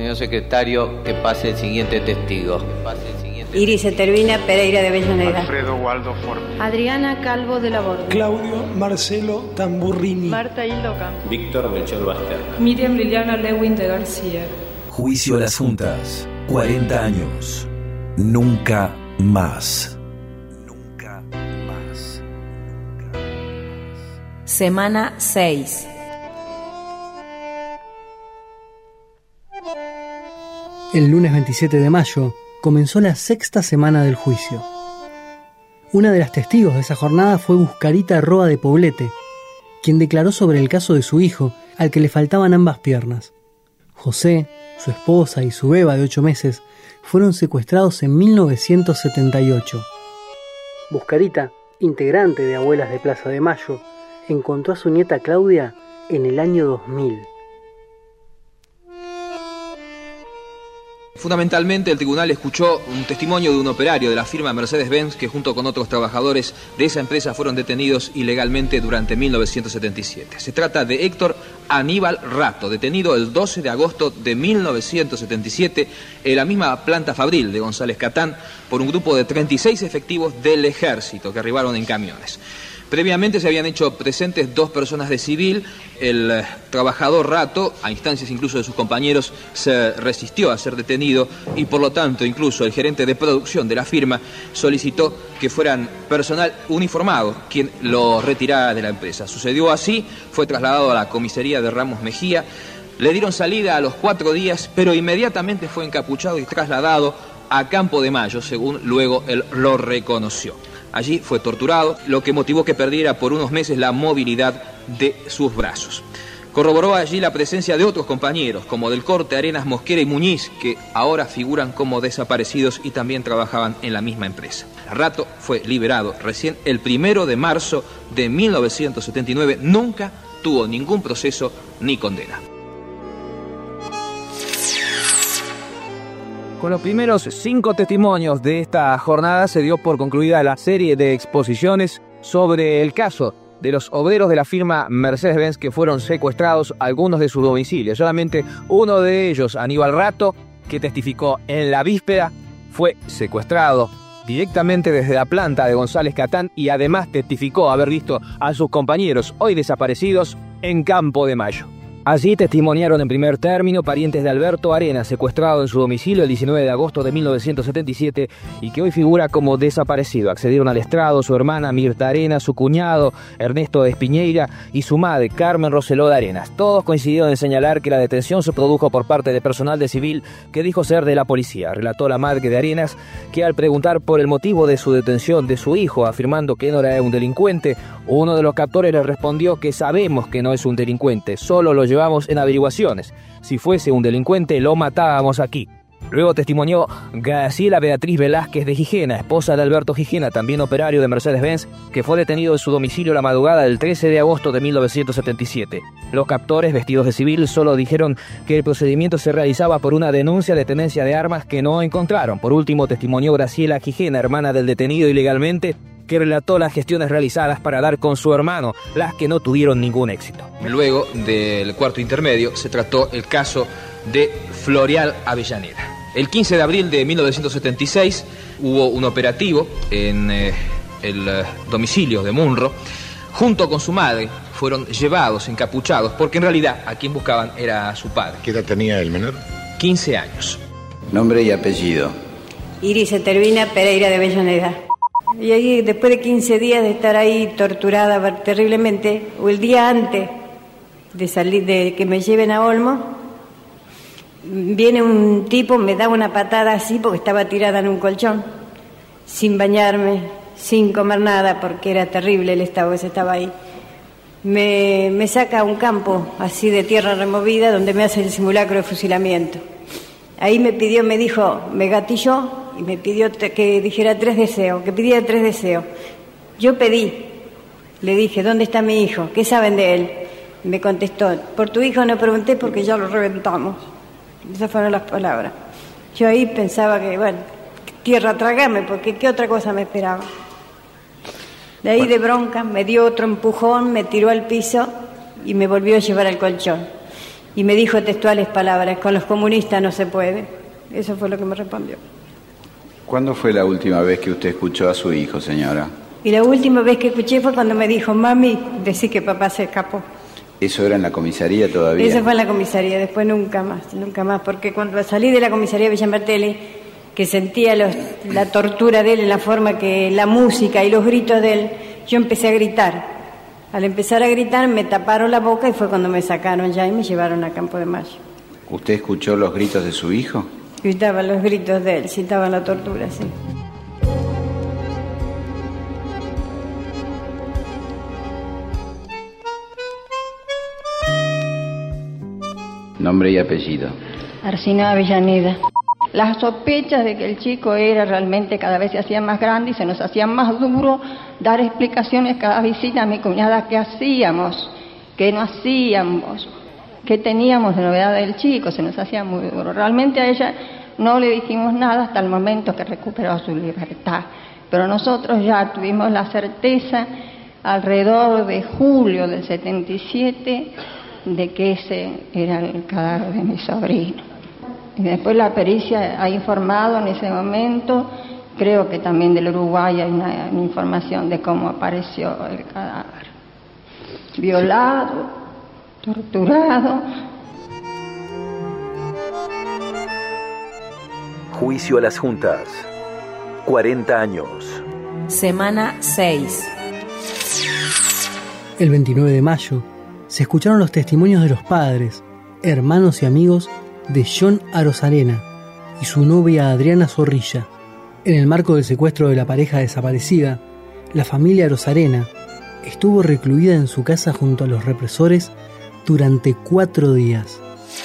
Señor secretario, que pase el siguiente testigo. Iris Etervina Pereira de Avellaneda. Alfredo Waldo Ford. Adriana Calvo de la Borda. Claudio Marcelo Tamburrini. Marta Hilda Ocampo. Víctor Melchor Basterra. Miriam Liliana Lewin de García. Juicio a las Juntas. 40 años. Nunca más. Nunca más. Semana 6. El lunes 27 de mayo comenzó la sexta semana del juicio. Una de las testigos de esa jornada fue Buscarita Roa de Poblete, quien declaró sobre el caso de su hijo, al que le faltaban ambas piernas. José, su esposa y su beba de 8 meses fueron secuestrados en 1978. Buscarita, integrante de Abuelas de Plaza de Mayo, encontró a su nieta Claudia en el año 2000. Fundamentalmente, el tribunal escuchó un testimonio de un operario de la firma Mercedes-Benz que junto con otros trabajadores de esa empresa fueron detenidos ilegalmente durante 1977. Se trata de Héctor Aníbal Rato, detenido el 12 de agosto de 1977 en la misma planta fabril de González Catán por un grupo de 36 efectivos del ejército que arribaron en camiones. Previamente se habían hecho presentes 2 personas de civil. El trabajador Rato, a instancias incluso de sus compañeros, se resistió a ser detenido y por lo tanto incluso el gerente de producción de la firma solicitó que fueran personal uniformado quien lo retirara de la empresa. Sucedió así, fue trasladado a la comisaría de Ramos Mejía, le dieron salida a los 4 días, pero inmediatamente fue encapuchado y trasladado a Campo de Mayo, según luego él lo reconoció. Allí fue torturado, lo que motivó que perdiera por unos meses la movilidad de sus brazos. Corroboró allí la presencia de otros compañeros, como Del Corte, Arenas, Mosquera y Muñiz, que ahora figuran como desaparecidos y también trabajaban en la misma empresa. Rato fue liberado recién el 1 de marzo de 1979. Nunca tuvo ningún proceso ni condena. Con los primeros 5 testimonios de esta jornada se dio por concluida la serie de exposiciones sobre el caso de los obreros de la firma Mercedes-Benz que fueron secuestrados, algunos de sus domicilios. Solamente uno de ellos, Aníbal Rato, que testificó en la víspera, fue secuestrado directamente desde la planta de González Catán y además testificó haber visto a sus compañeros, hoy desaparecidos, en Campo de Mayo. Allí testimoniaron en primer término parientes de Alberto Arenas, secuestrado en su domicilio el 19 de agosto de 1977 y que hoy figura como desaparecido. Accedieron al estrado su hermana Mirta Arenas, su cuñado Ernesto de Espiñeira y su madre Carmen Roseló de Arenas. Todos coincidieron en señalar que la detención se produjo por parte de personal de civil que dijo ser de la policía. Relató la madre de Arenas que al preguntar por el motivo de su detención de su hijo, afirmando que no era un delincuente, uno de los captores le respondió que sabemos que no es un delincuente, solo lo llevamos en averiguaciones. Si fuese un delincuente, lo matábamos aquí. Luego testimonió Graciela Beatriz Velázquez de Gijena, esposa de Alberto Gijena, también operario de Mercedes-Benz, que fue detenido en su domicilio la madrugada del 13 de agosto de 1977. Los captores, vestidos de civil, solo dijeron que el procedimiento se realizaba por una denuncia de tenencia de armas que no encontraron. Por último, testimonió Graciela Gijena, hermana del detenido ilegalmente, que relató las gestiones realizadas para dar con su hermano, las que no tuvieron ningún éxito. Luego del cuarto intermedio se trató el caso de Floreal Avellaneda. El 15 de abril de 1976 hubo un operativo en el domicilio de Munro. Junto con su madre fueron llevados encapuchados porque en realidad a quien buscaban era a su padre. ¿Qué edad tenía el menor? 15 años. Nombre y apellido. Iris Etervina Pereira de Avellaneda. Y ahí, después de 15 días de estar ahí torturada terriblemente, o el día antes de salir, de que me lleven a Olmo, viene un tipo, me da una patada así porque estaba tirada en un colchón, sin bañarme, sin comer nada, porque era terrible el estado que se estaba ahí. Me saca a un campo así de tierra removida donde me hace el simulacro de fusilamiento. Ahí me dijo, me gatilló y me pidió que dijera 3 deseos, que pidiera 3 deseos. Yo pedí, le dije, ¿dónde está mi hijo? ¿Qué saben de él? Me contestó, por tu hijo no pregunté porque ya lo reventamos. Esas fueron las palabras. Yo ahí pensaba que, bueno, tierra trágame, porque ¿qué otra cosa me esperaba? De ahí de bronca me dio otro empujón, me tiró al piso y me volvió a llevar al colchón. Y me dijo textuales palabras: con los comunistas no se puede. Eso fue lo que me respondió. ¿Cuándo fue la última vez que usted escuchó a su hijo, señora? Y la última vez que escuché fue cuando me dijo: mami, decí que papá se escapó. ¿Eso era en la comisaría todavía? Eso fue en la comisaría, después nunca más, porque cuando salí de la comisaría de Villa Martelli, que sentía la tortura de él en la forma que la música y los gritos de él, yo empecé a gritar. Al empezar a gritar me taparon la boca y fue cuando me sacaron ya y me llevaron a Campo de Mayo. ¿Usted escuchó los gritos de su hijo? Gritaban los gritos de él, citaban la tortura, sí. Nombre y apellido. Arcina Avellaneda. Las sospechas de que el chico era realmente cada vez se hacía más grande y se nos hacía más duro dar explicaciones cada visita a mi cuñada qué hacíamos, qué no hacíamos, qué teníamos de novedad del chico, se nos hacía muy duro. Realmente a ella no le dijimos nada hasta el momento que recuperó su libertad, pero nosotros ya tuvimos la certeza alrededor de julio del 77 de que ese era el cadáver de mi sobrino. Y después la pericia ha informado en ese momento, creo que también del Uruguay hay una información de cómo apareció el cadáver. Violado, torturado. Juicio a las juntas. 40 años. Semana 6. El 29 de mayo se escucharon los testimonios de los padres, hermanos y amigos de John Arozarena y su novia Adriana Zorrilla. En el marco del secuestro de la pareja desaparecida, la familia Arozarena estuvo recluida en su casa junto a los represores durante 4 días.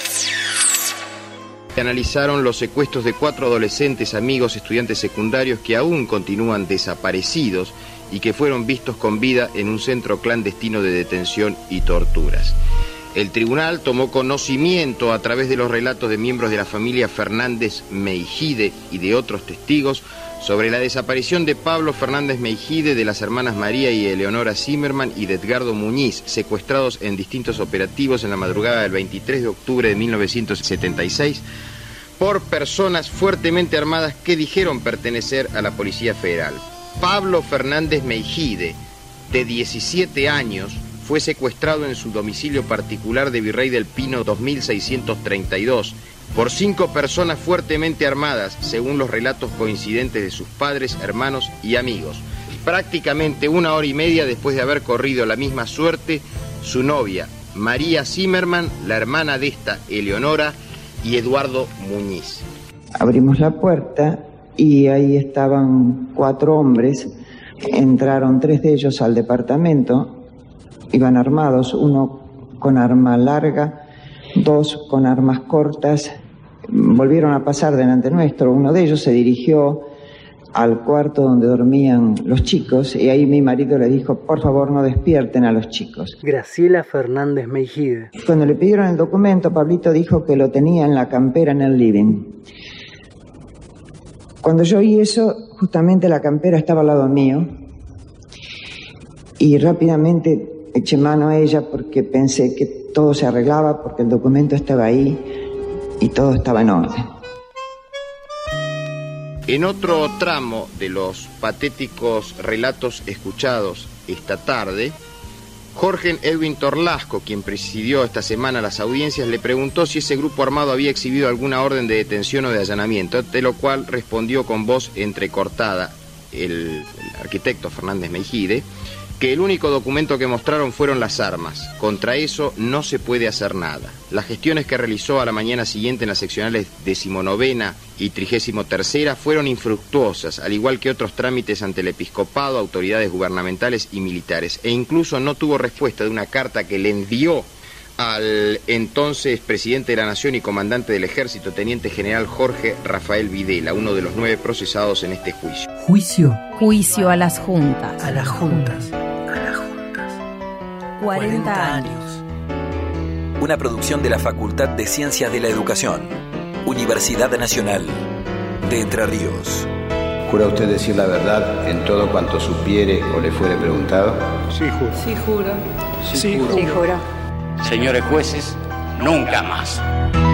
Analizaron los secuestros de 4 adolescentes, amigos, estudiantes secundarios que aún continúan desaparecidos y que fueron vistos con vida en un centro clandestino de detención y torturas. El tribunal tomó conocimiento a través de los relatos de miembros de la familia Fernández Meijide y de otros testigos sobre la desaparición de Pablo Fernández Meijide, de las hermanas María y Eleonora Zimmerman y de Edgardo Muñiz, secuestrados en distintos operativos en la madrugada del 23 de octubre de 1976 por personas fuertemente armadas que dijeron pertenecer a la Policía Federal. Pablo Fernández Meijide, de 17 años, fue secuestrado en su domicilio particular de Virrey del Pino 2632 por 5 personas fuertemente armadas, según los relatos coincidentes de sus padres, hermanos y amigos. Prácticamente 1 hora y media después de haber corrido la misma suerte, su novia, María Zimmerman, la hermana de esta, Eleonora, y Eduardo Muñiz. Abrimos la puerta y ahí estaban 4 hombres. Entraron 3 de ellos al departamento, iban armados, uno con arma larga, 2 con armas cortas. Volvieron a pasar delante nuestro. Uno de ellos se dirigió al cuarto donde dormían los chicos y ahí mi marido le dijo: por favor, no despierten a los chicos. Graciela Fernández Meijide. Cuando le pidieron el documento, Pablito dijo que lo tenía en la campera en el living. Cuando yo oí eso, justamente la campera estaba al lado mío y rápidamente eché mano a ella porque pensé que todo se arreglaba, porque el documento estaba ahí y todo estaba en orden. En otro tramo de los patéticos relatos escuchados esta tarde, Jorge Edwin Torlasco, quien presidió esta semana las audiencias, le preguntó si ese grupo armado había exhibido alguna orden de detención o de allanamiento, de lo cual respondió con voz entrecortada el arquitecto Fernández Meijide que el único documento que mostraron fueron las armas. Contra eso no se puede hacer nada. Las gestiones que realizó a la mañana siguiente en las seccionales 19ª y 33ª fueron infructuosas, al igual que otros trámites ante el episcopado, autoridades gubernamentales y militares, e incluso no tuvo respuesta de una carta que le envió al entonces presidente de la Nación y comandante del Ejército, teniente general Jorge Rafael Videla, uno de los 9 procesados en este juicio. Juicio a las juntas. A las juntas. 40 años. Una producción de la Facultad de Ciencias de la Educación, Universidad Nacional de Entre Ríos. ¿Jura usted decir la verdad en todo cuanto supiere o le fuere preguntado? Sí, juro. Sí, juro. Sí, juro. Sí, juro. Señores jueces, nunca más.